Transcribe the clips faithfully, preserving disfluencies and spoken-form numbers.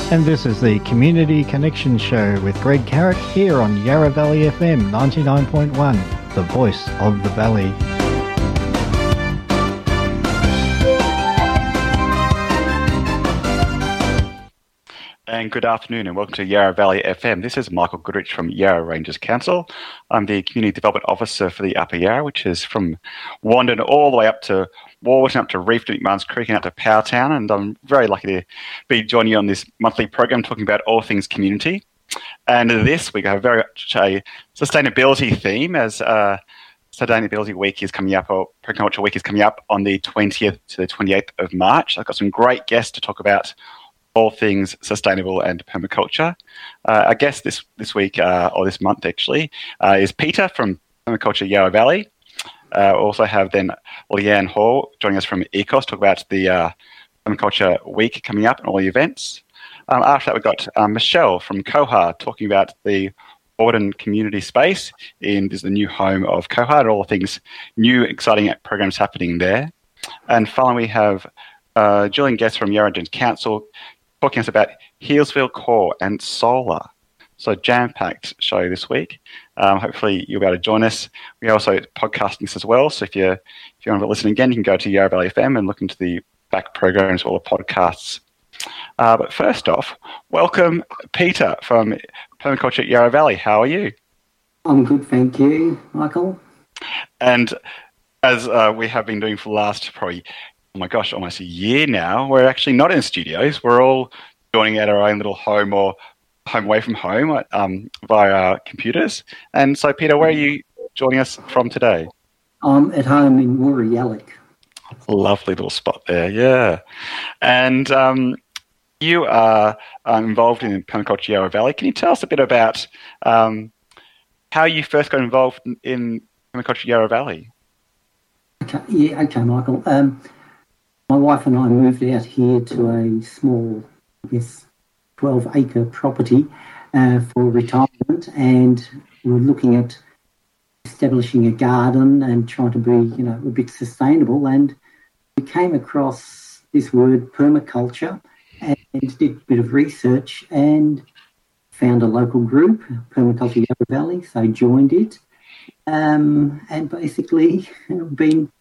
And this is the Community Connection Show with Greg Carrick here on Yarra Valley F M ninety-nine point one, the voice of the valley. And good afternoon and welcome to Yarra Valley F M. This is Michael Goodrich from Yarra Rangers Council. I'm the Community Development Officer for the Upper Yarra, which is from Wandin all the way up to Warburton, up to Reefton, McMahon's Creek and up to Powertown. And I'm very lucky to be joining you on this monthly program talking about all things community. And this week I have very much a sustainability theme as uh, Sustainability Week is coming up, or Permaculture Week is coming up on the twentieth to the twenty-eighth of March. I've got some great guests to talk about all things sustainable and permaculture. Uh, our guest this, this week, uh, or this month actually, uh, is Peter from Permaculture Yarra Valley. Uh, also have then Leanne Hall joining us from ECOS, talk about the uh, Permaculture Week coming up and all the events. Um, after that, we've got um, Michelle from Cohar talking about the Warburton community space in this is the new home of Cohar and all the things new, exciting programs happening there. And finally, we have uh, Julian Guest from Yarra Rangers Council talking to us about Healesville Core and solar. So jam-packed show this week. Um, hopefully you'll be able to join us. We're also podcasting this as well. So if you if you want to listen again, you can go to Yarra Valley F M and look into the back programs, all the podcasts. Uh, but first off, welcome Peter from Permaculture Yarra Valley. How are you? I'm good, thank you, Michael. And as uh, we have been doing for the last probably, oh my gosh, almost a year now, we're actually not in studios. We're all joining at our own little home or home away from home um, via our computers. And so, Peter, where are you joining us from today? I'm at home in Woorayallock. Lovely little spot there, yeah. And um, you are um, involved in Permaculture Yarra Valley. Can you tell us a bit about um, how you first got involved in Permaculture Yarra Valley? Okay, yeah, okay, Michael. Um, my wife and I moved out here to a small, I guess, twelve-acre property uh, for retirement, and we were looking at establishing a garden and trying to be, you know, a bit sustainable. And we came across this word permaculture and did a bit of research and found a local group, Permaculture Yarra Valley, so joined it. Um, and basically been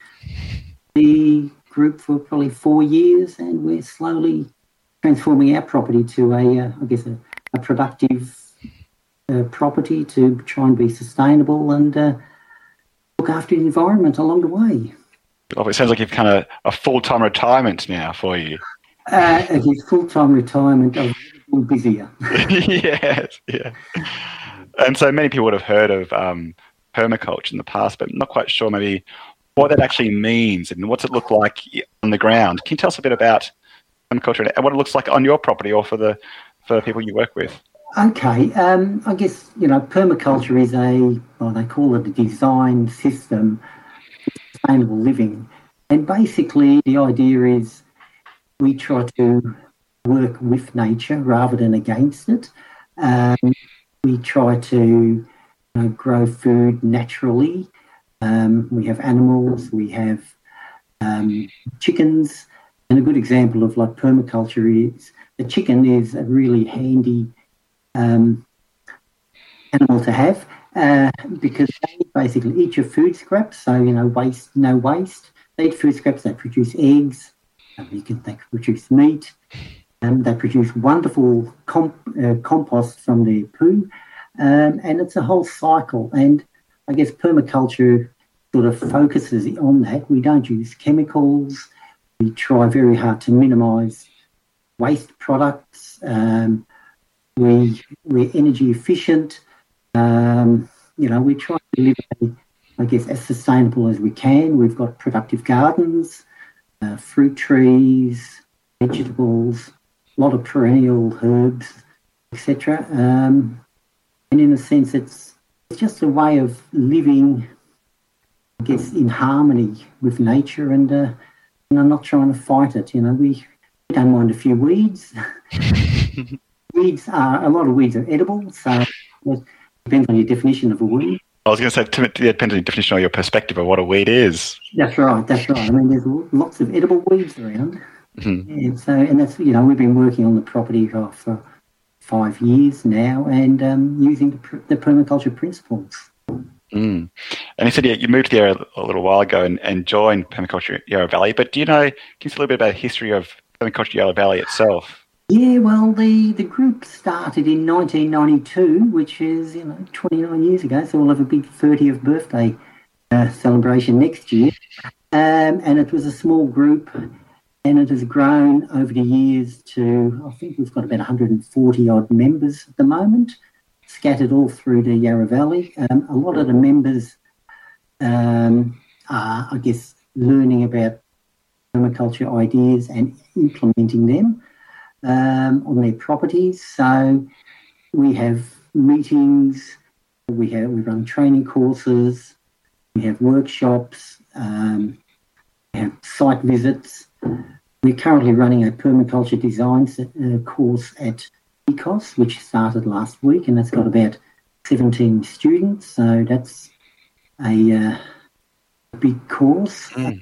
the group for probably four years, and we're slowly transforming our property to a, uh, I guess, a, a productive uh, property to try and be sustainable and uh, look after the environment along the way. Oh, it sounds like you've kind of a full-time retirement now for you. Uh, it is full-time retirement. I'm busier. Yes, yeah. And so many people would have heard of um, permaculture in the past, but not quite sure maybe what that actually means and what's it look like on the ground. Can you tell us a bit about permaculture and what it looks like on your property or for the for the people you work with? Okay, um, I guess, you know, permaculture is a, well, they call it a design system for sustainable living. And basically the idea is we try to work with nature rather than against it. Um, we try to, you know, grow food naturally. Um, we have animals, we have um, chickens. And a good example of like permaculture is the chicken is a really handy um, animal to have uh, because they basically eat your food scraps. So, you know, waste, no waste. They eat food scraps, they produce eggs, um, you can, they can produce meat, and they produce wonderful comp, uh, compost from their poo. Um, and it's a whole cycle. And I guess permaculture sort of focuses on that. We don't use chemicals. We try very hard to minimise waste products. Um, we, we're energy efficient. Um, you know, we try to live, a, I guess, as sustainable as we can. We've got productive gardens, uh, fruit trees, vegetables, a lot of perennial herbs, et cetera. Um, and in a sense, it's, it's just a way of living, I guess, in harmony with nature and, uh, and I'm not trying to fight it. You know, we, we don't mind a few weeds. Weeds are, a lot of weeds are edible, so it depends on your definition of a weed. I was going to say, it depends on your definition or your perspective of what a weed is. That's right, that's right. I mean, there's lots of edible weeds around. Mm-hmm. And so, and that's, you know, we've been working on the property for, for five years now and um, using the, the permaculture principles. Mm. And you said yeah, you moved there a little while ago and, and joined Permaculture Yarra Valley, but do you know, can you say a little bit about the history of Permaculture Yarra Valley itself? Yeah, well, the, the group started in nineteen ninety-two, which is, you know, twenty-nine years ago, so we'll have a big thirtieth birthday uh, celebration next year. Um, and it was a small group, and it has grown over the years to, I think we've got about one hundred forty odd members at the moment, scattered all through the Yarra Valley. Um, a lot of the members um, are, I guess, learning about permaculture ideas and implementing them um, on their properties. So we have meetings, we have we run training courses, we have workshops, um, we have site visits. We're currently running a permaculture design uh, course at E C O S, which started last week, and that's got about seventeen students. So that's a uh, big course. Mm.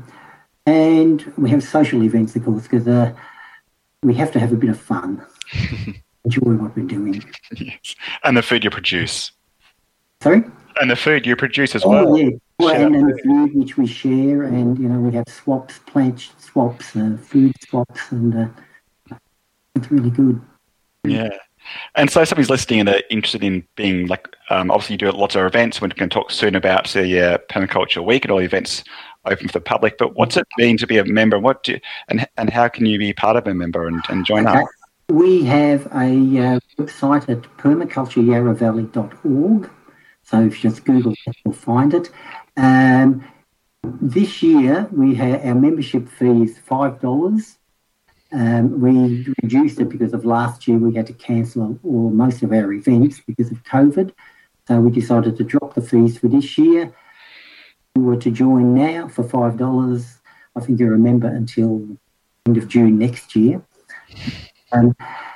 And we have social events, of course, because uh, we have to have a bit of fun, enjoy what we're doing. Yes. And the food you produce. Sorry? And the food you produce as oh, well. Yeah. Well, and, and the food which we share, and, you know, we have swaps, plant swaps, uh, food swaps, and uh, it's really good. Yeah. And so somebody's listening and they're interested in being like, um, obviously you do lots of events. We're going to talk soon about the uh, Permaculture Week and all the events open for the public. But what's it mean to be a member? What do you, and and how can you be part of a member and, and join okay. up? We have a uh, website at permaculture yarra valley dot org. So if you just Google it, you'll find it. Um, this year, we have our membership fee is five dollars. Um, we reduced it because of last year we had to cancel all most of our events because of COVID. So we decided to drop the fees for this year. If you were to join now for five dollars, I think you're a member until the end of June next year. Um,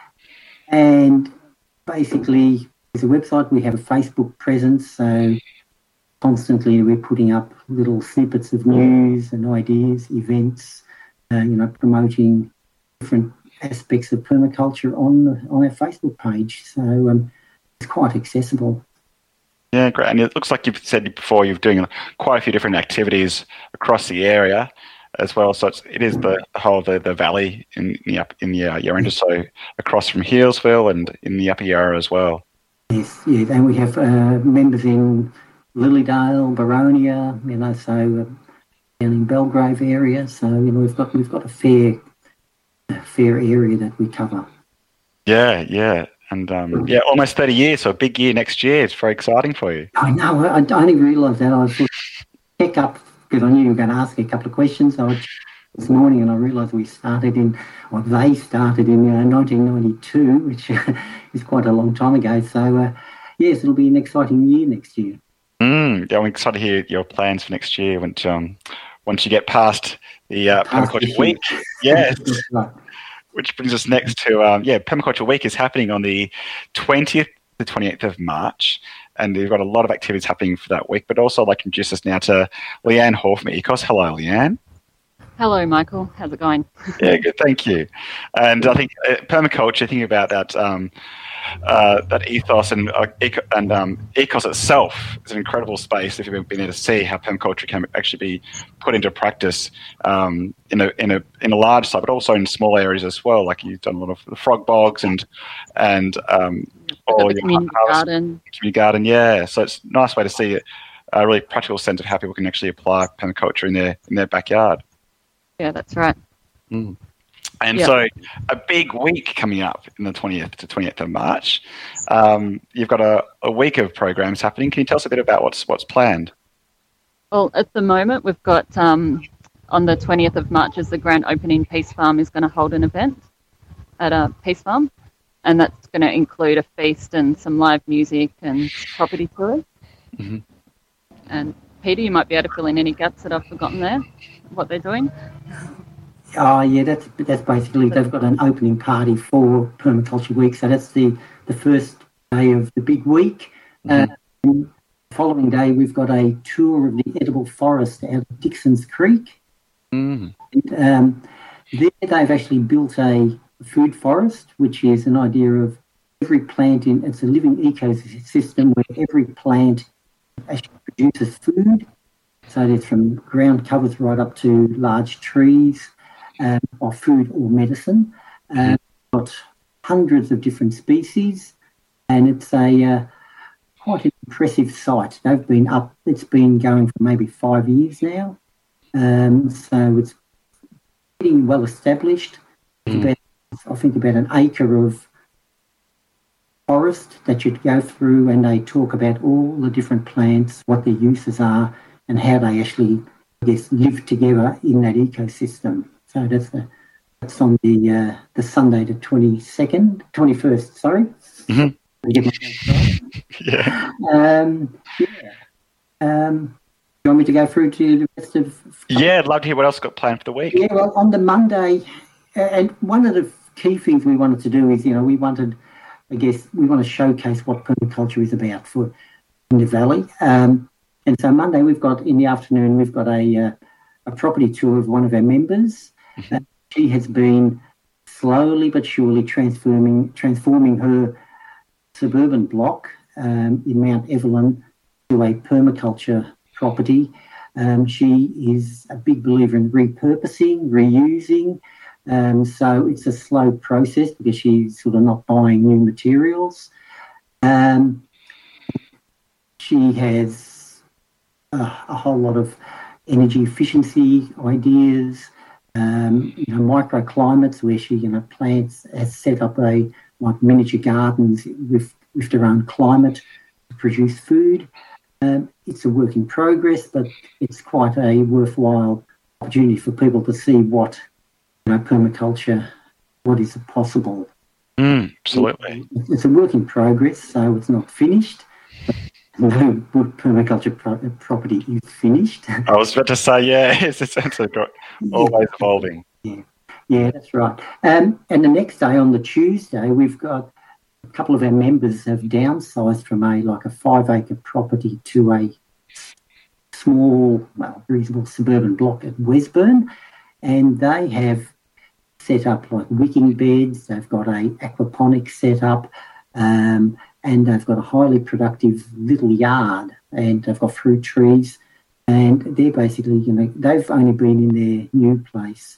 and basically, there's a website, we have a Facebook presence, so constantly we're putting up little snippets of news and ideas, events, uh, you know, promoting different aspects of permaculture on the, on our Facebook page. So um, it's quite accessible. Yeah, great. And it looks like you've said before you're doing quite a few different activities across the area as well. So it's, it is the whole the, the valley in the up in the uh, Yarra, so across from Healesville and in the Upper Yarra as well. Yes, yeah, and we have uh, members in Lilydale, Baronia, you know, so uh, down in Belgrave area. So you know, we've got we've got a fair a fair area that we cover. Yeah, yeah. And um, yeah, almost thirty years, so a big year next year. It's very exciting for you. I know. I, I only realised that. I was check up because I knew you were going to ask a couple of questions. So I checked this morning and I realised we started in, or they started in uh, nineteen ninety-two, which is quite a long time ago. So uh, yes, it'll be an exciting year next year. Mm, yeah, I'm excited to hear your plans for next year. When um, once you get past the uh, Permaculture Week, yes. Right. Which brings us next to, um, yeah, Permaculture Week is happening on the twentieth to twenty-eighth of March, and we've got a lot of activities happening for that week. But also I'd like to introduce us now to Leanne Hall from E C O S. Hello, Leanne. Hello, Michael. How's it going? Yeah, good, thank you. And I think uh, permaculture, thinking about that um, uh, that ethos and uh, eco- and um, E C O S itself is an incredible space. If you've been there to see how permaculture can actually be put into practice um, in a in a in a large site, but also in small areas as well. Like you've done a lot of the frog bogs and and um, all the your community garden. Community garden, yeah. So it's a nice way to see a really practical sense of how people can actually apply permaculture in their in their backyard. Yeah, that's right. Mm. And yeah. so a big week coming up in the twentieth to twenty-eighth of March. Um, you've got a, a week of programs happening. Can you tell us a bit about what's what's planned? Well, at the moment, we've got um, on the twentieth of March is the grand opening. Peace Farm is going to hold an event at a Peace Farm, and that's going to include a feast and some live music and property tours. Mm-hmm. And Peter, you might be able to fill in any gaps that I've forgotten there, what they're doing. Oh, yeah, that's that's basically, they've got an opening party for Permaculture Week. So that's the, the first day of the big week. Mm-hmm. Uh, the following day, we've got a tour of the edible forest out of Dixon's Creek. Mm-hmm. And, um, there they've actually built a food forest, which is an idea of every plant in, it's a living ecosystem where every plant actually produces food. So it's from ground covers right up to large trees um, of food or medicine. Um, got hundreds of different species, and it's a uh, quite an impressive site. They've been up, it's been going for maybe five years now. Um, so it's getting well established. It's Mm. about, I think, about an acre of forest that you'd go through, and they talk about all the different plants, what their uses are, and how they actually, I guess, live together in that ecosystem. So that's the that's on the uh, the Sunday, the twenty second, twenty first. Sorry. Mhm. Get my dates right. Yeah. Um, yeah. Um, you want me to go through to the rest of? Yeah, I'd love to hear what else got planned for the week. Yeah, well, on the Monday, uh, and one of the key things we wanted to do is, you know, we wanted, I guess, we want to showcase what permaculture is about for in the valley. Um, and so Monday we've got, in the afternoon, we've got a uh, a property tour of one of our members. Mm-hmm. Uh, she has been slowly but surely transforming transforming her suburban block um, in Mount Evelyn to a permaculture property. Um, she is a big believer in repurposing, reusing. Um, so it's a slow process because she's sort of not buying new materials. Um, she has a, a whole lot of energy efficiency ideas, um, you know, microclimates where she, you know, plants, has set up a like miniature gardens with, with their own climate to produce food. Um, it's a work in progress, but it's quite a worthwhile opportunity for people to see what, you know, permaculture, what is possible. Mm, absolutely. It's a work in progress, so it's not finished. No permaculture pro- property is finished. I was about to say, yeah, it's, it's, it's a, always evolving. Yeah, yeah, that's right. Um, and the next day, on the Tuesday, we've got a couple of our members have downsized from a like a five acre property to a small, well, reasonable suburban block at Wesburn, and they have set up like wicking beds. They've got a aquaponics set up, um, and they've got a highly productive little yard, and they've got fruit trees, and they're basically, you know, they've only been in their new place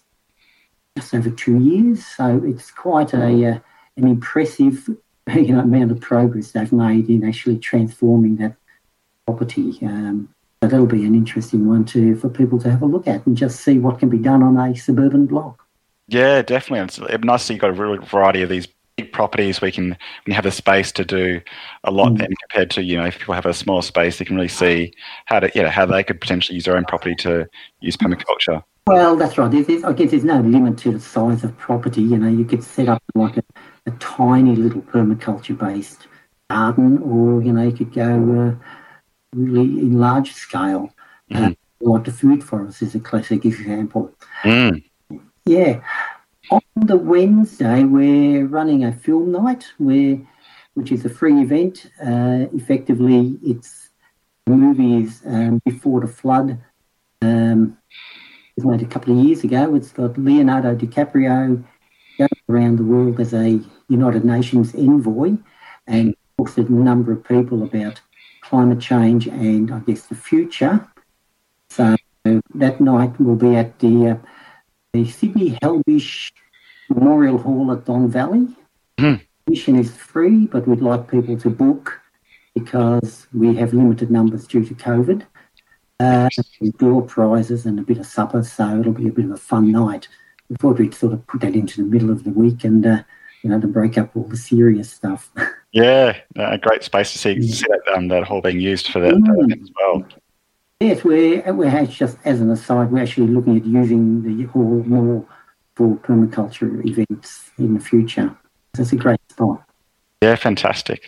just over two years, so it's quite a uh, an impressive, you know, amount of progress they've made in actually transforming that property. Um, so that'll be an interesting one to for people to have a look at and just see what can be done on a suburban block. Yeah, definitely. It's nice that you've got a real variety of these big properties where you can, when you have the space to do a lot, mm. then compared to, you know, if people have a small space, they can really see how to, yeah, how they could potentially use their own property to use permaculture. Well, that's right. There's, I guess there's no limit to the size of property. You know, you could set up like a, a tiny little permaculture-based garden, or, you know, you could go uh, really in large scale. Mm. Uh, like the food forest is a classic example. Mm. Yeah. On the Wednesday, we're running a film night, where, which is a free event. Uh, effectively, it's the movie is um, Before the Flood. Um, it was made a couple of years ago. It's got Leonardo DiCaprio going around the world as a United Nations envoy and talks to a number of people about climate change and, I guess, the future. So that night will be at the uh, the Sydney Helbish Memorial Hall at Don Valley. Mm. Admission is free, but we'd like people to book because we have limited numbers due to COVID. Uh, door prizes and a bit of supper, so it'll be a bit of a fun night. We thought we'd sort of put that into the middle of the week and, uh, you know, to break up all the serious stuff. Yeah, a great space to see, see that, um, that hall being used for that, mm. that event as well. Yes, we're, we're just, as an aside, we're actually looking at using the hall more for permaculture events in the future. So it's a great spot. Yeah, fantastic.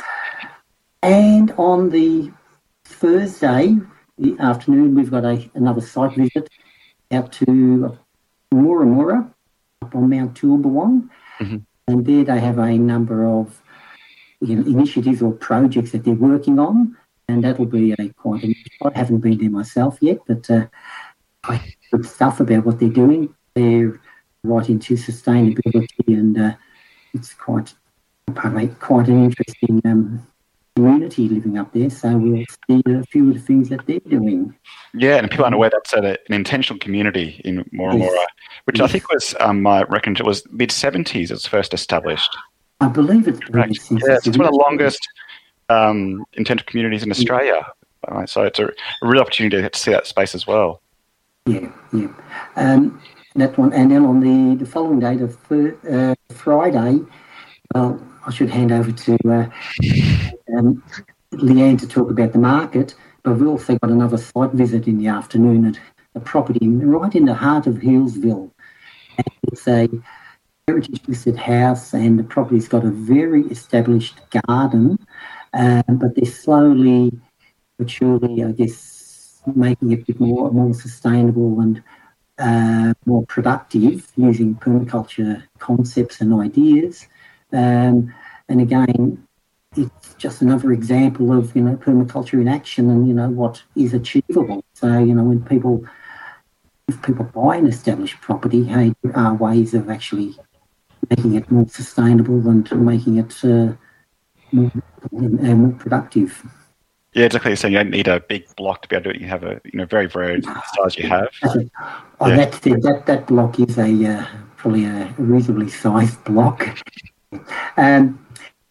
And on the Thursday the afternoon, we've got a, another site visit out to Mooramura up on Mount Toolbawong. Mm-hmm. And there they have a number of, you know, initiatives or projects that they're working on. And that'll be a quite an I haven't been there myself yet, but uh, I good stuff about what they're doing. They're right into sustainability, and uh, it's quite, pardon me, quite an interesting um, community living up there. So we'll see a few of the things that they're doing. Yeah, and people aren't aware that's a, an intentional community in more and Yes. more, uh, which Yes. I think was, um, I reckon it was mid seventies it was first established. I believe it's been Correct. since Yeah, it's one of the original. longest um, intentional communities in Australia. Uh, so it's a, a real opportunity to get to see that space as well. Yeah, yeah. Um, that one, and then on the, the following day, the fir- uh, Friday, well, I should hand over to uh, um, Leanne to talk about the market, but we've also got another site visit in the afternoon at a property right in the heart of Hillsville. And it's a heritage listed house, and the property's got a very established garden, um, but they're slowly but surely, I guess, making it a bit more, more sustainable and uh, more productive using permaculture concepts and ideas. Um, and again, it's just another example of, you know, permaculture in action and, you know, what is achievable. So, you know, when people, if people buy an established property, hey, there are ways of actually making it more sustainable and making it uh, more, uh, more productive. Yeah, exactly. So you don't need a big block to be able to do it. You have a you know very varied size you have. Oh, Yeah. that, that that block is a uh, probably a reasonably sized block. Um,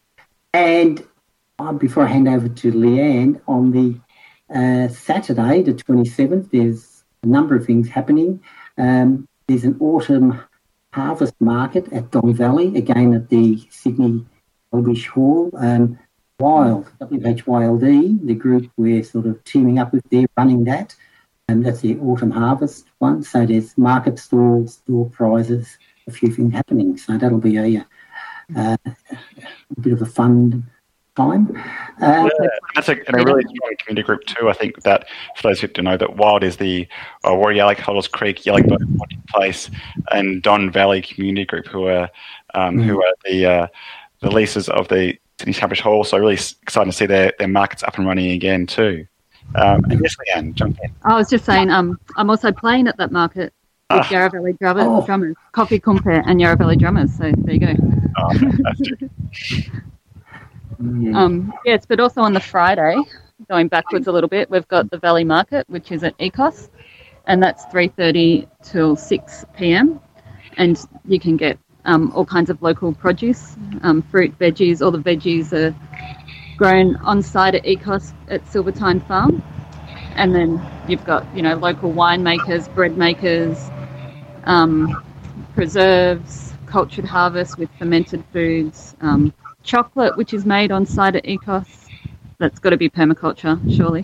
and uh, before I hand over to Leanne, on the uh, Saturday, the twenty-seventh, there's a number of things happening. Um, there's an autumn harvest market at Don Valley, again at the Sydney Elvish Hall. Um, Wild, W H Y L D, the group we're sort of teaming up with, they're running that. And that's the autumn harvest one. So there's market stalls, store prizes, a few things happening. So that'll be a, uh, a bit of a fun time. Uh, Yeah, that's a, and a really strong community group too. I think that for those who don't know, that Wild is the uh, Warrialic, Hoddles Creek, Yellowbone Place, and Don Valley Community Group, who are um, Mm. who are the uh, the leases of the Sydney Elvish Hall. So really excited to see their, their markets up and running again too. Um, and yes, Leanne, jump in. I was just saying, um, I'm also playing at that market with Ah. Yarra Valley Drummers, Oh. drummers, Coffee Compare and Yarra Valley Drummers. So there you go. Oh, fantastic. yeah. Um, yes, but also on the Friday, going backwards a little bit, we've got the Valley Market, which is at Ecos, and that's three thirty till six p.m. And you can get um, all kinds of local produce, um, fruit, veggies. All the veggies are grown on site at Ecos at Silvertine Farm. And then you've got, you know, local winemakers, bread makers, um, preserves, cultured harvest with fermented foods, um, chocolate, which is made on site at Ecos. That's got to be permaculture, surely.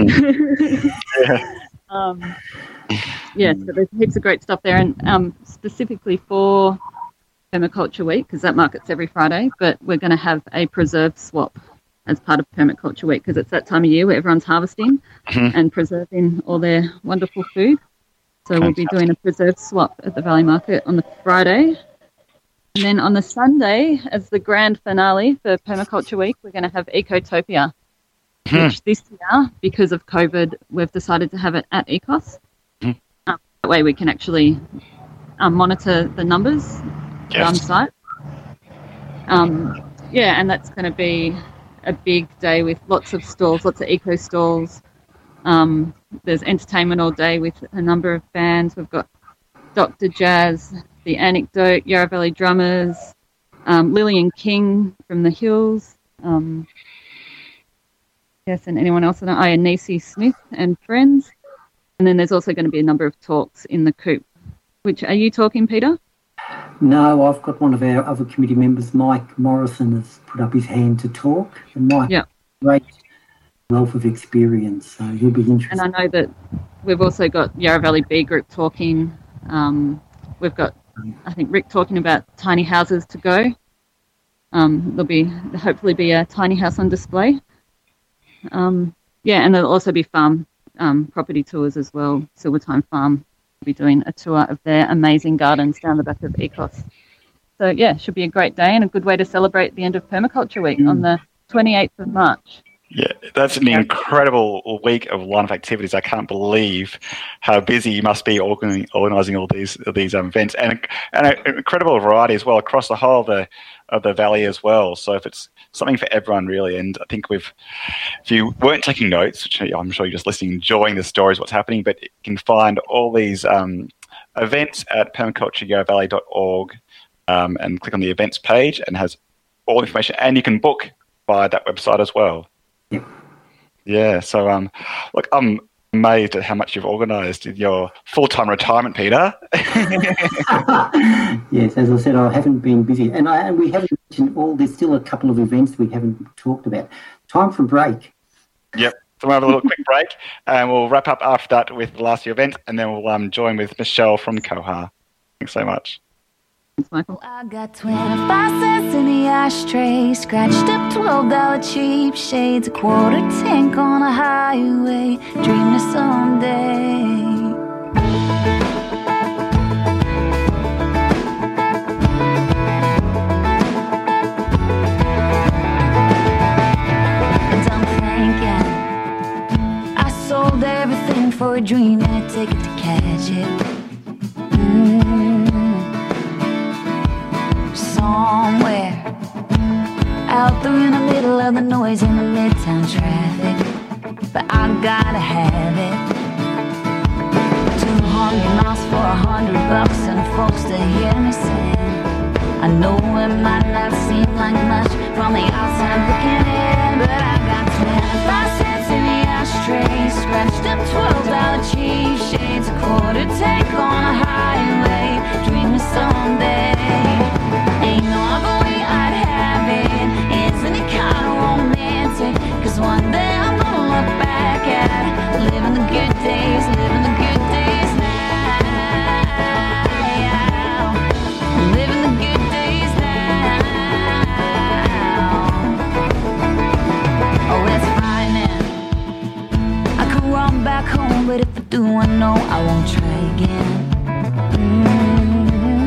Yeah. um, yeah, so there's heaps of great stuff there. And um, specifically for Permaculture Week, because that market's every Friday, but we're going to have a preserve swap as part of Permaculture Week, because it's that time of year where everyone's harvesting Mhm. and preserving all their wonderful food. So we'll be doing a preserve swap at the Valley Market on the Friday. And then on the Sunday, as the grand finale for Permaculture Week, we're going to have Ecotopia, Hmm. which this year, because of COVID, we've decided to have it at Ecos. Hmm. Um, that way we can actually um, monitor the numbers Yes. on site. Um, yeah, and that's going to be a big day with lots of stalls, lots of eco stalls. Um, there's entertainment all day with a number of bands. We've got Doctor Jazz, The Anecdote, Yarra Valley Drummers, um, Lillian King from the Hills. Um, yes, and anyone else? I don't know. Oh, yeah, Nisi Smith and friends. And then there's also going to be a number of talks in the coop. Which are you talking, Peter? No, I've got one of our other committee members, Mike Morrison, has put up his hand to talk. And Mike, Yeah. great wealth of experience, so he'll be interested. And I know that we've also got Yarra Valley B Group talking. Um, we've got, I think, Rick talking about tiny houses to go. Um, there'll be hopefully be a tiny house on display. Um, yeah, and there'll also be farm um, property tours as well. Silvertime Farm will be doing a tour of their amazing gardens down the back of Ecos. So yeah, should be a great day and a good way to celebrate the end of Permaculture Week Mm. on the twenty-eighth of March. Yeah, that's an incredible week of lineup activities. I can't believe how busy you must be organi- organising all these these um, events, and and an incredible variety as well across the whole of the of the valley as well. So if it's something for everyone really, and I think we've, if you weren't taking notes, which I'm sure you're just listening, enjoying the stories, what's happening, but you can find all these um, events at permaculture yarra valley dot org um, and click on the events page, and has all the information, and you can book via that website as well. Yeah. Yeah. So, um, look, I'm amazed at how much you've organised in your full-time retirement, Peter. Yes, as I said, I haven't been busy, and I and we haven't mentioned all. There's still a couple of events we haven't talked about. Time for a break. Yep. So we'll have a little quick break, and we'll wrap up after that with the last year event, and then we'll um, join with Michelle from Koha. Thanks so much. Thanks, Michael. I got twenty-five cents in the ashtray, scratched up twelve dollar cheap shades, a quarter tank on a highway, dreaming of someday. And I'm thinking, I sold everything for a dream and a ticket to catch it. Mm. Somewhere out there in the middle of the noise in the midtown traffic, but I gotta have it. Two hundred miles for a hundred bucks and folks to hear me sing. I know it might not seem like much from the outside looking in, but I got twenty-five cents in the ashtray, scratched up twelve dollar cheap shades, a quarter tank on a highway, dreaming someday. Ain't no other way I'd have it. Isn't it kind of romantic? Cause one day I'm gonna look back at living the good days, living the good days now. Living the good days now. Oh, it's fine now. I can run back home, but if I do, I know I won't try again. Mm-hmm.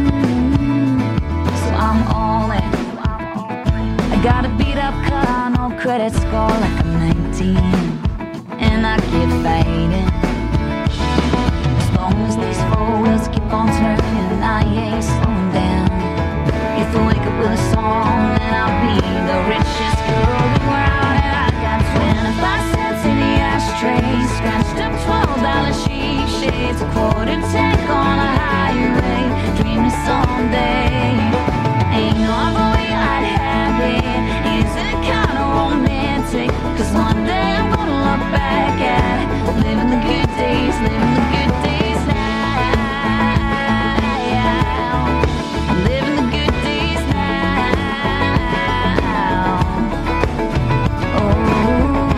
I'm all in. I got a beat up car, no credit score like I'm nineteen, and I keep fighting. As long as these four wheels keep on turning, I ain't slowing down. If I wake up with a song, then I'll be the richest girl around. And I got twenty-five cents in the ashtray, scratched up twelve dollar cheap shades, a quarter tank on a highway, dreaming someday. Ain't no other way I'd have it. Isn't it kind of romantic? Cause one day I'm gonna look back at living the good days, living the good days now. Living the good days now. Oh.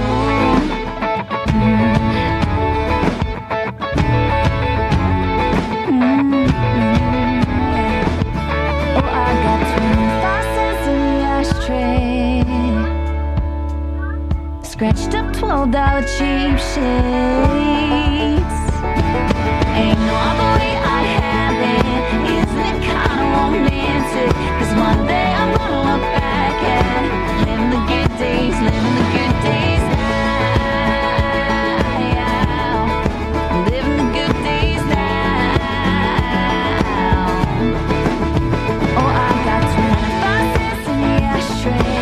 Scratched up twelve dollar cheap shades. Ain't no other way I'd have it. Isn't it kind of romantic? Cause one day I'm gonna look back at living the good days, living the good days now. Living the good days now. Oh, I got twenty-five cents in the ashtray.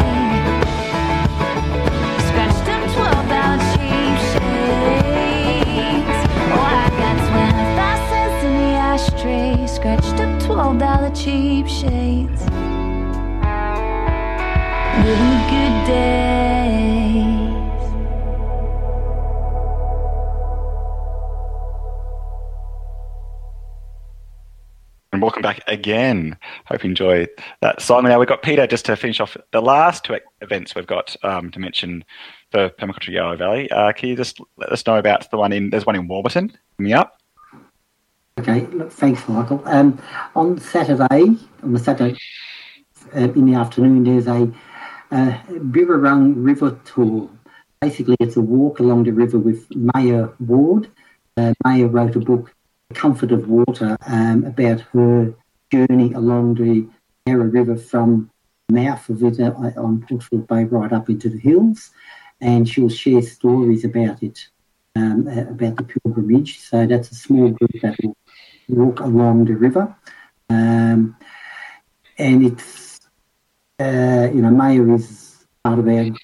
Scratched up twelve dollar cheap shades. Living the good days. And welcome back again. Hope you enjoy that song. Now we've got Peter just to finish off the last two events we've got um, to mention for Permaculture Yarra Valley. Uh, can you just let us know about the one in, there's one in Warburton coming up? Okay, look, thanks, Michael. Um, on Saturday, on the Saturday uh, in the afternoon, there's a uh, Birrarung River tour. Basically, it's a walk along the river with Maya Ward. Uh, Maya wrote a book, The Comfort of Water, um, about her journey along the Yarra River from the mouth of it uh, on Portsfield Bay right up into the hills. and she'll share stories about it, um, about the pilgrimage. So that's a small group that will walk along the river. Um, and it's, uh, you know, Maya is part of our group,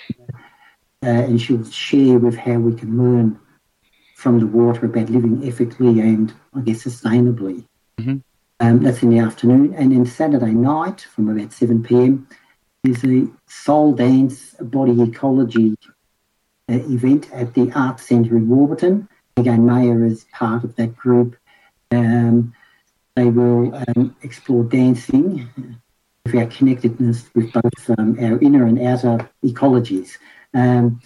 uh, and she'll share with how we can learn from the water about living ethically and, I guess, sustainably. Mm-hmm. Um, that's in the afternoon. And then Saturday night from about seven p.m. is a soul dance body ecology uh, event at the Arts Centre in Warburton. Again, Maya is part of that group. Um, they will um, explore dancing with our connectedness with both um, our inner and outer ecologies. Um,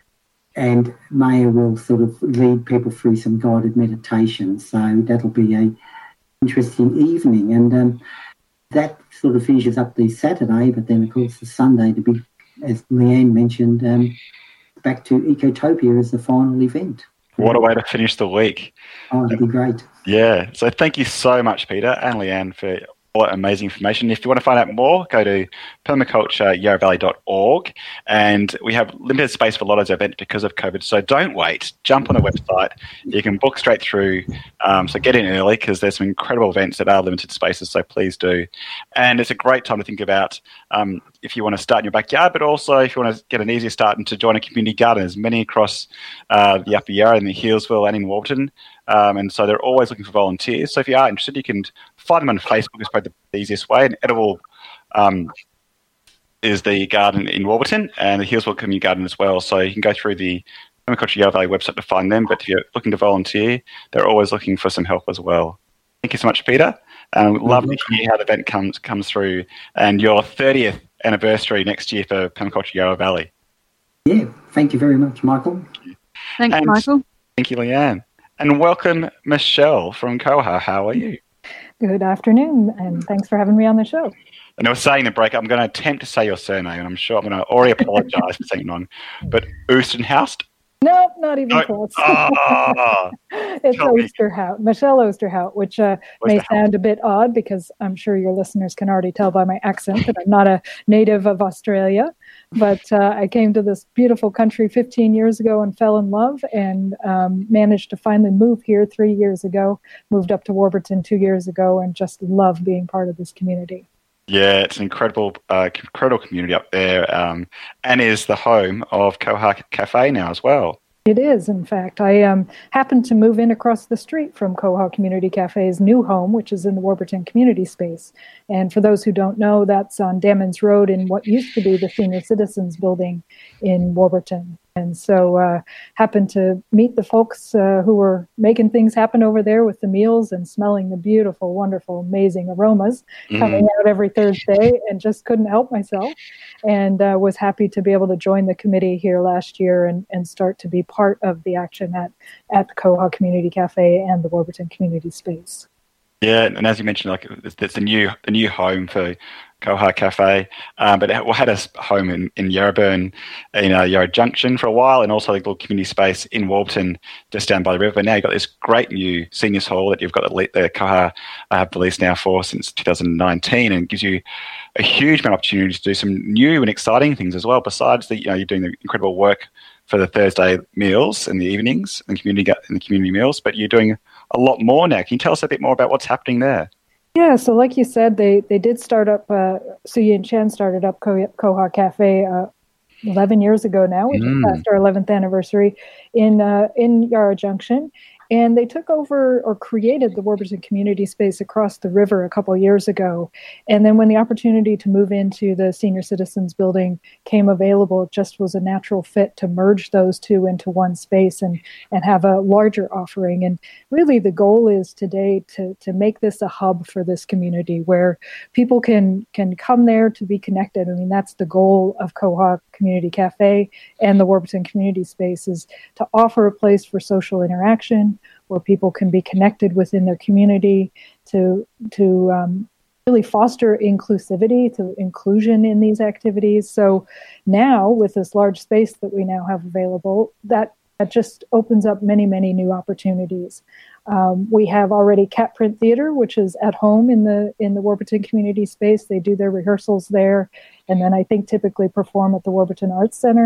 and Maya will sort of lead people through some guided meditation. So that'll be a interesting evening. And um, that sort of finishes up the Saturday, but then, of course, the Sunday, the big, as Leanne mentioned, um, back to Ecotopia as the final event. What a way to finish the week. Oh, it'd be great. Yeah. So thank you so much, Peter and Leanne, for all that amazing information. If you want to find out more, go to permaculture yarra valley dot org, and we have limited space for a lot of those events because of COVID, so don't wait. Jump on the website. You can book straight through, um, so get in early because there's some incredible events that are limited spaces, so please do. And it's a great time to think about um, if you want to start in your backyard, but also if you want to get an easier start and to join a community garden. There's many across uh, the Upper Yarra and the Healesville and in Warburton. Um, and so they're always looking for volunteers. So if you are interested, you can find them on Facebook. It's probably the easiest way. And Edible um, is the garden in Warburton and the Healesville Community Garden as well. So you can go through the Permaculture Yarra Valley website to find them. But if you're looking to volunteer, they're always looking for some help as well. Thank you so much, Peter. Um, love to hear how the event comes comes through and your thirtieth anniversary next year for Permaculture Yarra Valley. Yeah, thank you very much, Michael. Thanks, and Michael. Thank you, Leanne. And welcome, Michelle from Koha. How are you? Good afternoon, and thanks for having me on the show. And I was saying in the break, I'm going to attempt to say your surname, and I'm sure I'm going to already apologise for saying it wrong, but Oosterhout? No, not even No. close. Oh, It's tell me. Oosterhout, Michelle Oosterhout, which uh, may Oosterhout. sound a bit odd because I'm sure your listeners can already tell by my accent that I'm not a native of Australia. But uh, I came to this beautiful country fifteen years ago and fell in love and um, managed to finally move here three years ago, moved up to Warburton two years ago, and just love being part of this community. Yeah, it's an incredible, uh, incredible community up there, um, and is the home of Koha Cafe now as well. It is, in fact. I um, happened to move in across the street from Koha Community Cafe's new home, which is in the Warburton Community Space. And for those who don't know, that's on Dammons Road in what used to be the Senior Citizens Building in Warburton. And so uh, happened to meet the folks uh, who were making things happen over there with the meals and smelling the beautiful, wonderful, amazing aromas Mm. coming out every Thursday, and just couldn't help myself. And uh, was happy to be able to join the committee here last year and, and start to be part of the action at, at Koha Community Cafe and the Warburton Community Space. Yeah, and as you mentioned, like it's, it's the new the new home for Koha Cafe, um, but it had a home in, in Yarraburn, in uh, Yarra Junction for a while, and also the little community space in Warburton, just down by the river. Now you've got this great new seniors hall that you've got the, the Koha have the lease now for since two thousand nineteen, and gives you a huge amount of opportunities to do some new and exciting things as well. Besides the, you know, you're doing the incredible work for the Thursday meals and the evenings and community and the community meals, but you're doing a lot more now. Can you tell us a bit more about what's happening there? Yeah, so like you said, they, they did start up, uh, Su Yin Chen started up Ko- Koha Cafe uh, eleven years ago now. We just Mm. passed our eleventh anniversary in uh, in Yarra Junction. And they took over or created the Warburton Community Space across the river a couple of years ago. And then when the opportunity to move into the Senior Citizens Building came available, it just was a natural fit to merge those two into one space and, and have a larger offering. And really the goal is today to, to make this a hub for this community where people can, can come there to be connected. I mean, that's the goal of Koha Community Cafe and the Warburton Community Space, is to offer a place for social interaction, where people can be connected within their community, to to um, really foster inclusivity, to inclusion in these activities. So now, with this large space that we now have available, that, that just opens up many, many new opportunities. Um, we have already Cat Print Theater, which is at home in the in the Warburton Community Space. They do their rehearsals there, and then I think typically perform at the Warburton Arts Center.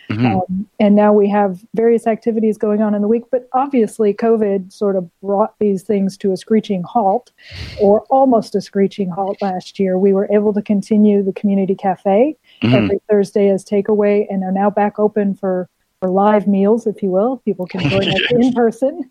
Mm-hmm. Um, and now we have various activities going on in the week, but obviously COVID sort of brought these things to a screeching halt, or almost a screeching halt last year. We were able to continue the community cafe Mm-hmm. every Thursday as takeaway, and are now back open for, for live meals, if you will. People can join us in person.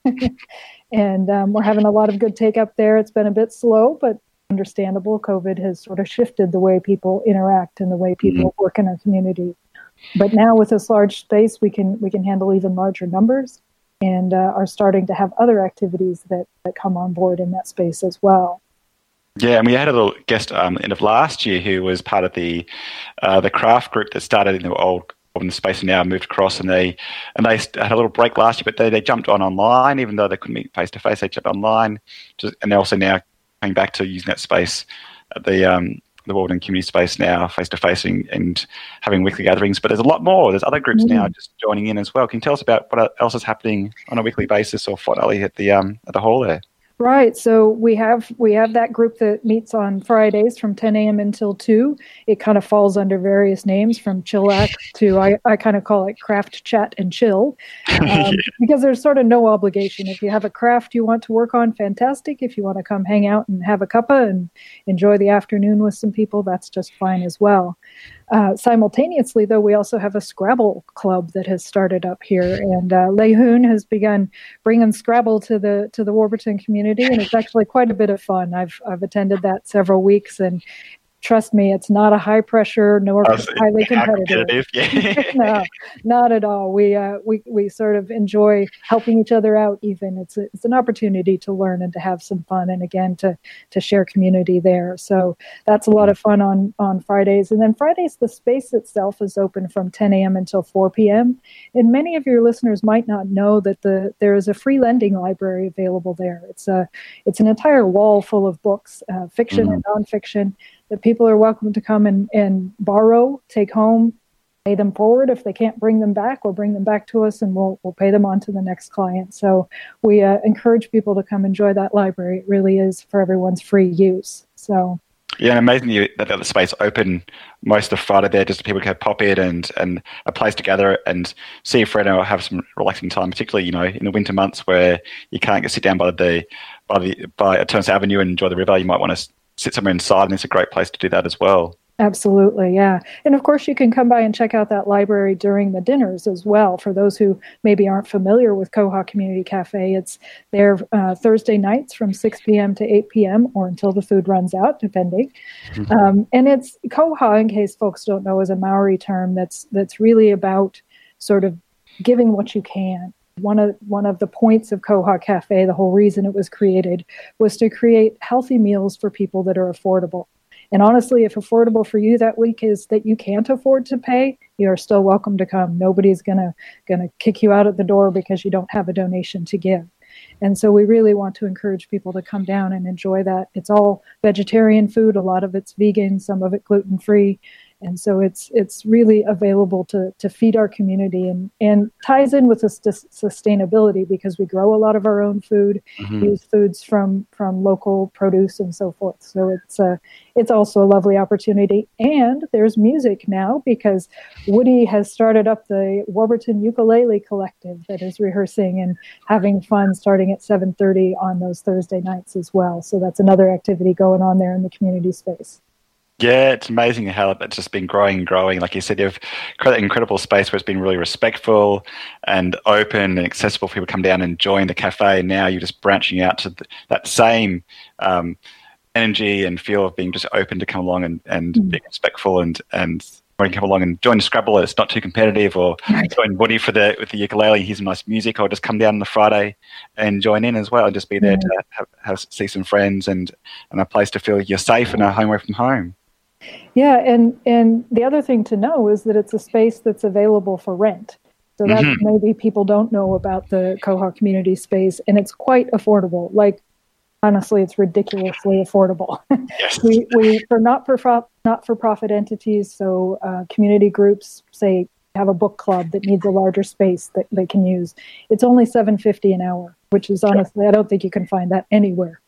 And um, we're having a lot of good take up there. It's been a bit slow, but understandable. COVID has sort of shifted the way people interact and the way people Mm-hmm. work in our community. But now with this large space, we can we can handle even larger numbers, and uh, are starting to have other activities that, that come on board in that space as well. Yeah, and we had a little guest um, end of last year who was part of the uh, the craft group that started in the old in the space and now moved across, and they and they had a little break last year, but they, they jumped on online, even though they couldn't meet face to face. They jumped online, just, and they're also now coming back to using that space at the um, the Warburton community space now, face to face, and having weekly gatherings. But there's a lot more. There's other groups mm. now just joining in as well. Can you tell us about what else is happening on a weekly basis or fortnightly at the um, at the hall there? Right. So we have we have that group that meets on Fridays from ten a.m. until two. It kind of falls under various names, from chillax to I, I kind of call it craft, chat, and chill, um, yeah. because there's sort of no obligation. If you have a craft you want to work on, fantastic. If you want to come hang out and have a cuppa and enjoy the afternoon with some people, that's just fine as well. Uh, simultaneously, though, we also have a Scrabble club that has started up here, and uh, Lei Hoon has begun bringing Scrabble to the to the Warburton community, and it's actually quite a bit of fun. I've I've attended that several weeks, and trust me, it's not a high pressure nor oh, highly competitive. Yeah. No, not at all. We uh, we we sort of enjoy helping each other out. Even it's a, it's an opportunity to learn and to have some fun, and again to to share community there. So that's a lot of fun on on Fridays. And then Fridays, the space itself is open from ten a.m. until four p.m. And many of your listeners might not know that the there is a free lending library available there. It's a it's an entire wall full of books, uh, fiction mm-hmm. and nonfiction, that people are welcome to come and, and borrow, take home, pay them forward if they can't bring them back, or bring them back to us, and we'll we'll pay them on to the next client. So we uh, encourage people to come enjoy that library. It really is for everyone's free use. So yeah, and amazing that the space open most of Friday there, just so people can pop in and, and a place to gather and see a friend or have some relaxing time, particularly, you know, in the winter months where you can't get sit down by the by the by Turnus Avenue and enjoy the river. You might want to sit somewhere inside, and it's a great place to do that as well. Absolutely, yeah. And of course, you can come by and check out that library during the dinners as well. For those who maybe aren't familiar with Koha Community Cafe, it's there uh, Thursday nights from six p.m. to eight p.m. or until the food runs out, depending. Mm-hmm. Um, and it's Koha, in case folks don't know, is a Maori term that's that's really about sort of giving what you can. One of one of the points of Koha Cafe, the whole reason it was created, was to create healthy meals for people that are affordable. And honestly, if affordable for you that week is that you can't afford to pay, you are still welcome to come. Nobody's gonna gonna kick you out at the door because you don't have a donation to give. And so we really want to encourage people to come down and enjoy that. It's all vegetarian food. A lot of it's vegan, some of it gluten-free. And so it's it's really available to to feed our community, and, and ties in with the st- sustainability, because we grow a lot of our own food, mm-hmm. use foods from, from local produce and so forth. So it's uh, it's also a lovely opportunity. And there's music now, because Woody has started up the Warburton Ukulele Collective that is rehearsing and having fun starting at seven thirty on those Thursday nights as well. So that's another activity going on there in the community space. Yeah, it's amazing how it's just been growing and growing. Like you said, you've created an incredible space where it's been really respectful and open and accessible for people to come down and join the cafe. And now you're just branching out to the, that same um, energy and feel of being just open to come along and, and mm. being respectful and and want to come along and join Scrabble. It's not too competitive, or right. join Woody for the with the ukulele. Here's some nice music, or just come down on the Friday and join in as well, and just be there mm. to have, have see some friends and, and a place to feel you're safe and a home away from home. Yeah, and, and the other thing to know is that it's a space that's available for rent. So that mm-hmm. maybe people don't know about the Koha community space, and it's quite affordable. Like, honestly, it's ridiculously affordable. Yes. we, we for not for not for profit entities, so uh, community groups, say, have a book club that needs a larger space that they can use. It's only seven dollars and fifty cents an hour, which is honestly, I don't think you can find that anywhere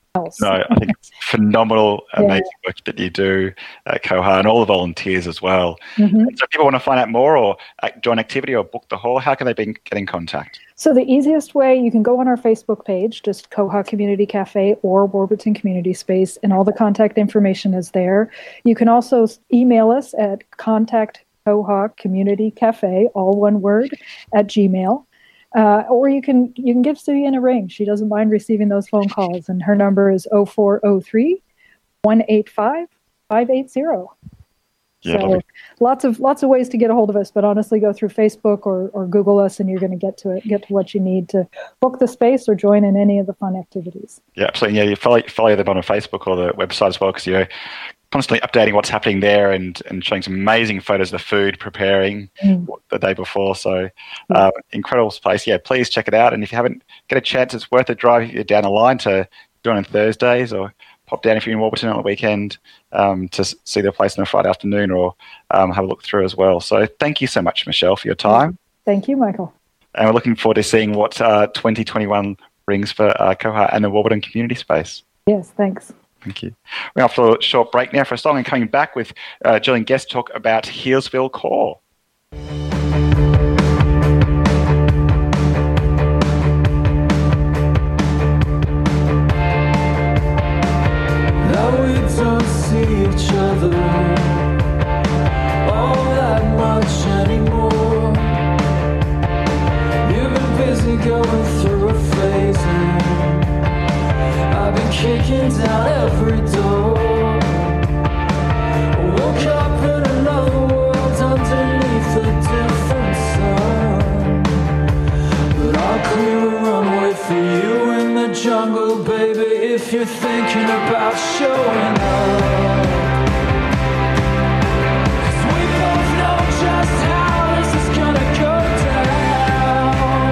else. No, I think it's phenomenal, Yeah. amazing work that you do at Koha and all the volunteers as well. Mhm. So if people want to find out more or uh, join activity or book the hall, how can they be, get in contact? So the easiest way, you can go on our Facebook page, just Koha Community Cafe or Warburton Community Space, and all the contact information is there. You can also email us at contact Koha Community Cafe, all one word, at Gmail. Uh, or you can you can give Suyan a ring. She doesn't mind receiving those phone calls, and her number is oh four oh three, one eight five, five eight zero. Yeah, So lovely. lots of lots of ways to get a hold of us, but honestly, go through Facebook or, or Google us, and you're going to get to it, get to what you need to book the space or join in any of the fun activities. Yeah, absolutely. Yeah, you follow, follow them on Facebook or the website as well, because you're constantly updating what's happening there and, and showing some amazing photos of the food preparing Mm. the day before. So uh, incredible space. Yeah, please check it out. And if you haven't get a chance, it's worth a drive if you're down the line to join on Thursdays or pop down if you're in Warburton on the weekend um, to s- see the place on a Friday afternoon or um, have a look through as well. So thank you so much, Michelle, for your time. Thank you, Michael. And we're looking forward to seeing what uh, twenty twenty-one brings for uh, Koha and the Warburton Community Space. Yes, thanks. Thank you. We're off to a short break now for a song and coming back with uh, Gillian Guest talk about Healesville Core. Now we don't see each other all that much anymore. You've been busy going through a phase and I've been kicking down every door. Woke up in another world underneath a different sun. But I'll clear a runway for you in the jungle, baby, if you're thinking about showing up. 'Cause we both know just how this is gonna go down.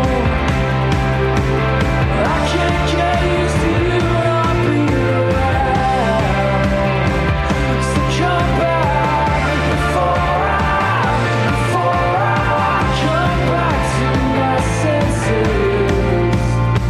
I can't get used to you not being around. So come back before I, before I come back to my senses.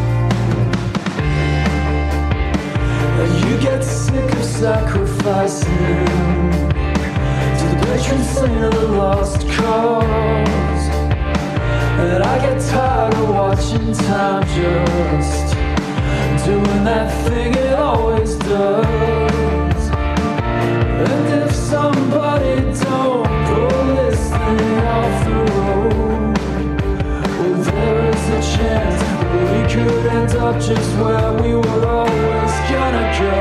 And you get sick of sacrificing to the patron saint of the lost cause. And I get tired of watching time just doing that thing it always does. And if somebody don't pull this thing off the road, well, there is a chance that we could end up just where we were always gonna go.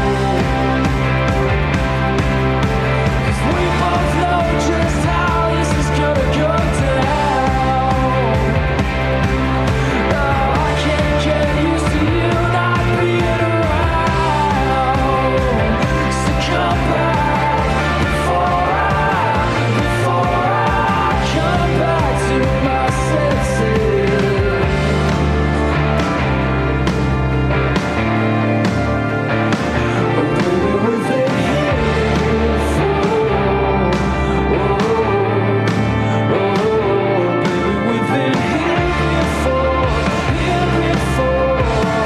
'Cause we both know just how this is gonna go down. Oh, I can't get used to you not being around. So come back before I, before I come back to my senses. Oh, baby, we've been here before. Oh, oh, baby, we've been here before, here before.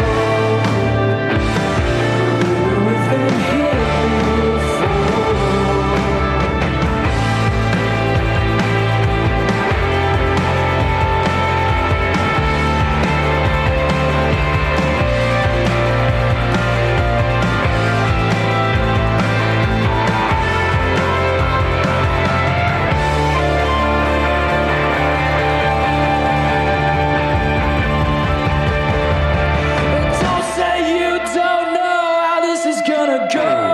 Baby, we've been here before. Don't say you don't know how this is gonna go down.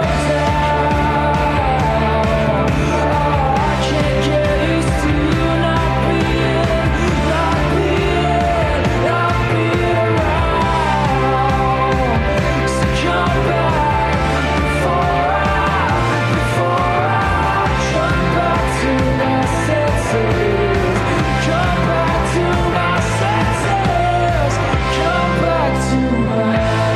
Oh, I can't get used to you not being, not being, not being around. So come back before I, before I come back to my senses. Come back to my senses. Come back to my.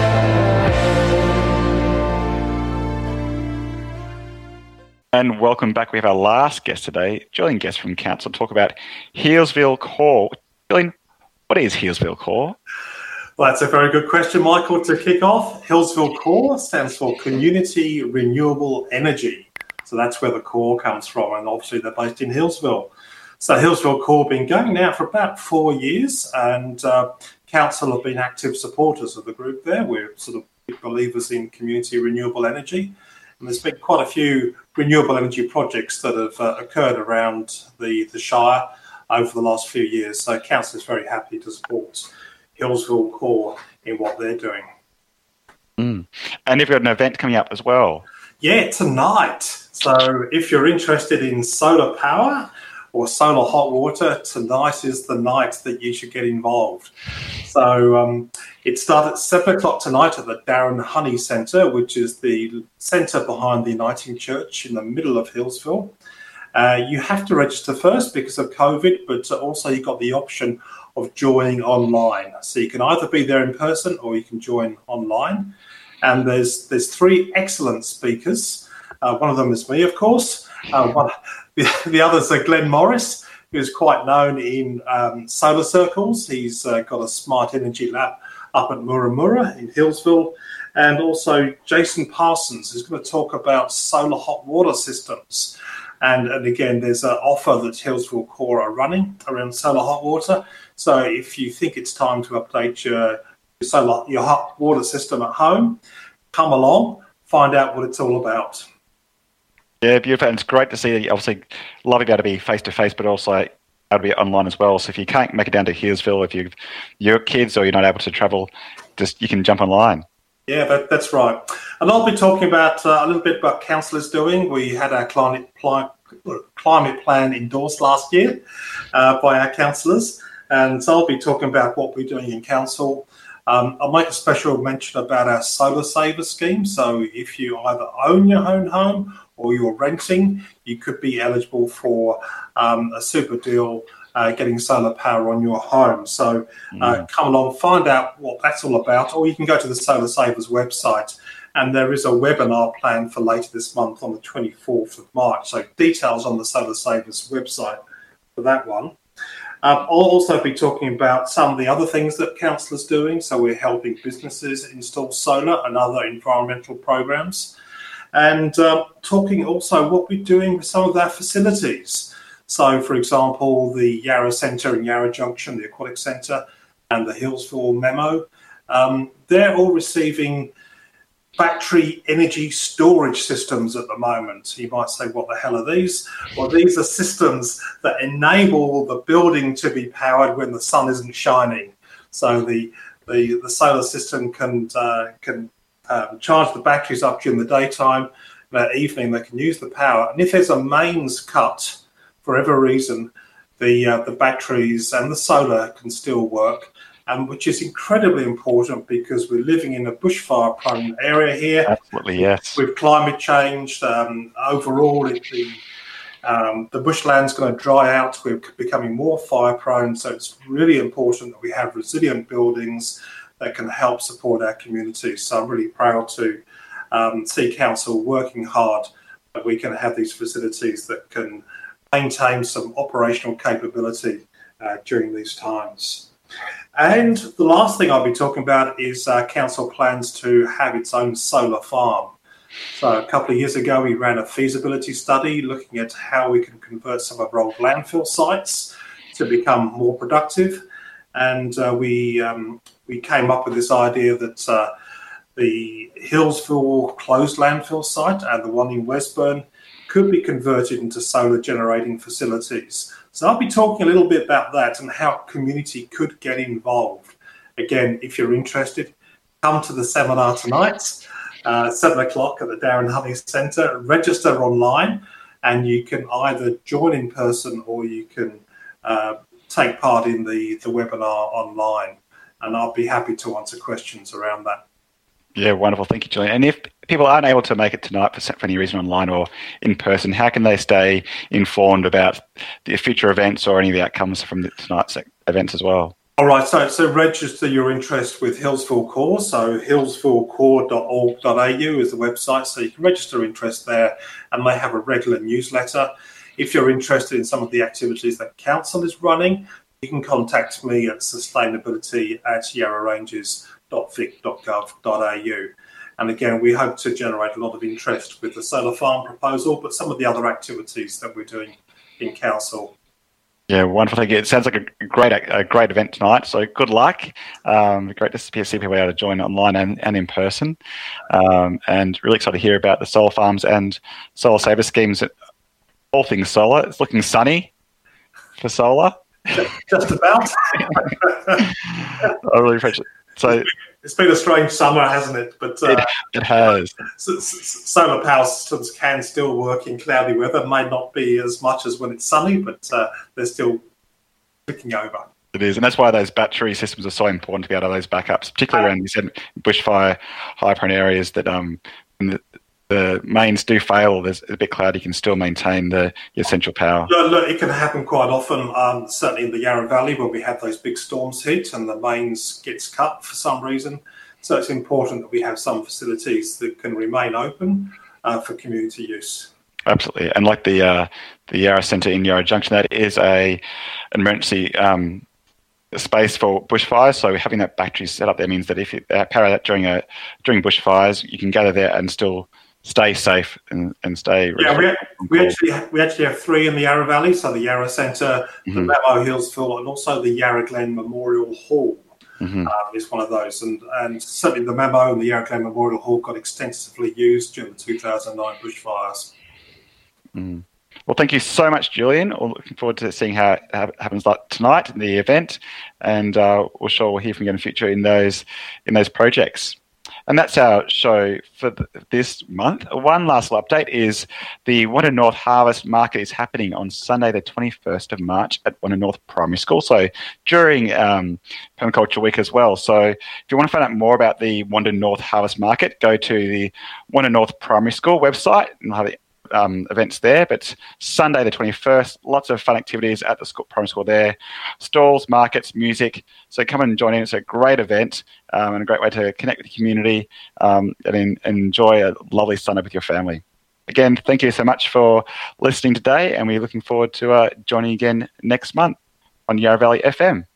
And welcome back. We have our last guest today, Gillian Guest from Council, to talk about Healesville Core. Gillian, what is Healesville Core? Well, that's a very good question, Michael, to kick off. Hillsville Core stands for Community Renewable Energy. So that's where the core comes from, and obviously they're based in Hillsville. So Hillsville Core been going now for about four years, and uh, Council have been active supporters of the group there. We're sort of big believers in community renewable energy, and there's been quite a few renewable energy projects that have uh, occurred around the, the Shire over the last few years. So Council is very happy to support Hillsville Core in what they're doing. Mm. And you've got an event coming up as well. Yeah, tonight. So if you're interested in solar power or solar hot water, tonight is the night that you should get involved. So um, it starts at seven o'clock tonight at the Darren Honey Centre, which is the centre behind the Uniting Church in the middle of Hillsville. Uh, you have to register first because of COVID, but also you've got the option of joining online. So you can either be there in person or you can join online. And there's there's three excellent speakers. Uh, one of them is me, of course. Uh, one, the, the others are Glenn Morris, who's quite known in um, solar circles. He's uh, got a smart energy lab up at Murramurra in Hillsville. And also Jason Parsons, who's going to talk about solar hot water systems. And, and again, there's an offer that Hillsville Core are running around solar hot water. So if you think it's time to update your, your solar your hot water system at home, come along, find out what it's all about. Yeah, beautiful. And it's great to see, obviously, lovely to be able to be face-to-face, but also able to be online as well. So if you can't make it down to Hillsville, if you've your kids or you're not able to travel, just you can jump online. Yeah, that, that's right. And I'll be talking about uh, a little bit about councillors doing. We had our climate, climate plan endorsed last year uh, by our councillors. And so I'll be talking about what we're doing in council. Um, I'll make a special mention about our Solar Saver scheme. So if you either own your own home or you're renting, you could be eligible for um, a super deal uh, getting solar power on your home. So uh, mm. come along, find out what that's all about, or you can go to the Solar Savers website. And there is a webinar planned for later this month on the twenty-fourth of March. So details on the Solar Savers website for that one. Um, I'll also be talking about some of the other things that councillors doing. So we're helping businesses install solar and other environmental programs. And uh, talking also what we're doing with some of our facilities. So, for example, the Yarra Centre in Yarra Junction, the Aquatic Centre, and the Hillsville Memo, um, they're all receiving battery energy storage systems at the moment. You might say, what the hell are these? Well, these are systems that enable the building to be powered when the sun isn't shining. So the the, the solar system can uh, can um, charge the batteries up during the daytime. That evening they can use the power. And if there's a mains cut for whatever reason, the uh, the batteries and the solar can still work. Um, which is incredibly important because we're living in a bushfire-prone area here. Absolutely, yes. With climate change, um, overall, it, the um, the bushland's going to dry out. We're becoming more fire-prone, so it's really important that we have resilient buildings that can help support our communities. So I'm really proud to um, see council working hard that we can have these facilities that can maintain some operational capability uh, during these times. And the last thing I'll be talking about is uh, council plans to have its own solar farm. So a couple of years ago, we ran a feasibility study looking at how we can convert some of our old landfill sites to become more productive. And uh, we um, we came up with this idea that uh, the Hillsville closed landfill site and the one in Westburn could be converted into solar generating facilities. So I'll be talking a little bit about that and how community could get involved. Again, if you're interested, come to the seminar tonight, uh, seven o'clock at the Darren Honey Centre. Register online, and you can either join in person or you can uh, take part in the, the webinar online. And I'll be happy to answer questions around that. Yeah, wonderful. Thank you, Julian. And if people aren't able to make it tonight for, for any reason online or in person, how can they stay informed about the future events or any of the outcomes from the, tonight's events as well? All right, so, so register your interest with Hillsville Core. So hillsville core dot org dot a u is the website, so you can register interest there, and they have a regular newsletter. If you're interested in some of the activities that council is running, you can contact me at sustainability at yarra ranges dot vic dot gov dot a u. And again, we hope to generate a lot of interest with the solar farm proposal, but some of the other activities that we're doing in council. Yeah, wonderful. It sounds like a great a great event tonight. So good luck. Um, great to see people able to join online and, and in person. Um, and really excited to hear about the solar farms and solar saver schemes. All things solar. It's looking sunny for solar. Just about. I really appreciate it. So it's been a strange summer, hasn't it? But uh, it, it has. Solar power systems can still work in cloudy weather. May not be as much as when it's sunny, but uh, they're still ticking over. It is, and that's why those battery systems are so important to be able to have those backups, particularly around these bushfire, high-prone areas that um, when the, the mains do fail, there's a bit cloudy, you can still maintain the your central power. Look, look, it can happen quite often, um, certainly in the Yarra Valley when we have those big storms hit and the mains gets cut for some reason. So it's important that we have some facilities that can remain open uh, for community use. Absolutely, and like the uh, the Yarra Centre in Yarra Junction, that is a an emergency um, space for bushfires. So having that battery set up there means that if you uh, power that during a during bushfires, you can gather there and still stay safe and, and stay. Yeah, we, we actually have, we actually have three in the Yarra Valley. So the Yarra Centre, mm-hmm. the Mamo Hillsville, and also the Yarra Glen Memorial Hall. Mm-hmm. Um, is one of those, and and certainly the Mamo and the Yarra Glen Memorial Hall got extensively used during the two thousand nine bushfires. Mm. Well, thank you so much, Julian. We're looking forward to seeing how it happens tonight in the event, and uh, we're sure we'll hear from you in the future in those in those projects. And that's our show for this month. One last little update is the Wandoo North Harvest Market is happening on Sunday, the twenty-first of March at Wandoo North Primary School. So during um, Permaculture Week as well. So if you want to find out more about the Wandoo North Harvest Market, go to the Wandoo North Primary School website and have the Um, events there. But Sunday the twenty-first, lots of fun activities at the school, primary school there, stalls, markets, music. So come and join in. It's a great event um, and a great way to connect with the community um, and, in, and enjoy a lovely Sunday with your family. Again, thank you so much for listening today, and we're looking forward to uh, joining again next month on Yarra Valley F M.